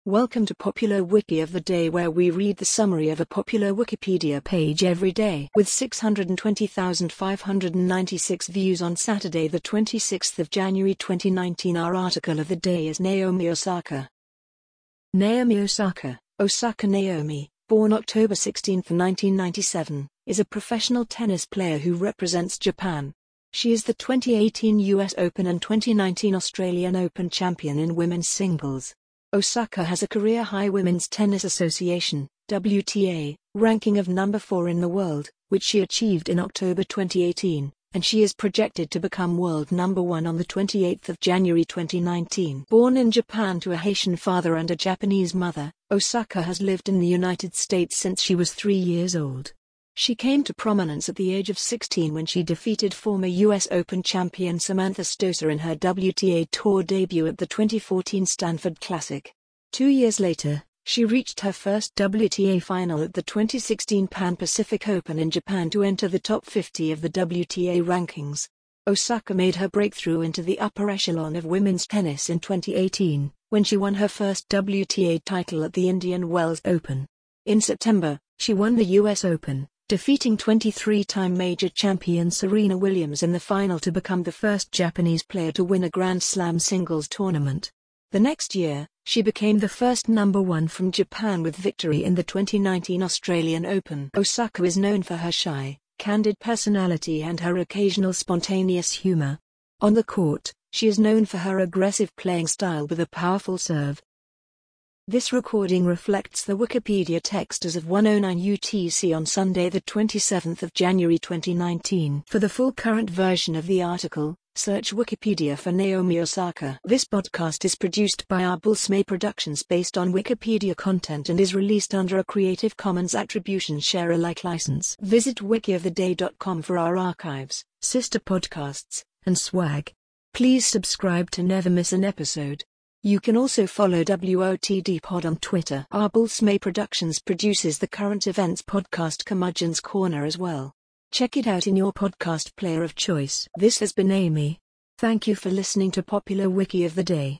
Welcome to Popular Wiki of the Day, where we read the summary of a popular Wikipedia page every day. With 620,596 views on Saturday the 26th of January 2019, our article of the day is Naomi Osaka. Naomi Osaka, Osaka Naomi, born October 16, 1997, is a professional tennis player who represents Japan. She is the 2018 US Open and 2019 Australian Open champion in women's singles. Osaka has a career-high Women's Tennis Association (WTA) ranking of number 4 in the world, which she achieved in October 2018, and she is projected to become world number 1 on the 28th of January 2019. Born in Japan to a Haitian father and a Japanese mother, Osaka has lived in the United States since she was 3 years old. She came to prominence at the age of 16 when she defeated former US Open champion Samantha Stosur in her WTA Tour debut at the 2014 Stanford Classic. 2 years later, she reached her first WTA final at the 2016 Pan Pacific Open in Japan to enter the top 50 of the WTA rankings. Osaka made her breakthrough into the upper echelon of women's tennis in 2018, when she won her first WTA title at the Indian Wells Open. In September, she won the US Open, defeating 23-time major champion Serena Williams in the final to become the first Japanese player to win a Grand Slam singles tournament. The next year, she became the first number 1 from Japan with victory in the 2019 Australian Open. Osaka is known for her shy, candid personality and her occasional spontaneous humor. On the court, she is known for her aggressive playing style with a powerful serve. This recording reflects the Wikipedia text as of 1:09 UTC on Sunday the 27th of January 2019. For the full current version of the article, search Wikipedia for Naomi Osaka. This podcast is produced by Arbulsme Productions based on Wikipedia content and is released under a Creative Commons Attribution Share Alike license. Visit wikioftheday.com for our archives, sister podcasts, and swag. Please subscribe to never miss an episode. You can also follow WOTD Pod on Twitter. Arbulsme Productions produces the current events podcast Curmudgeon's Corner as well. Check it out in your podcast player of choice. This has been Amy. Thank you for listening to Popular Wiki of the Day.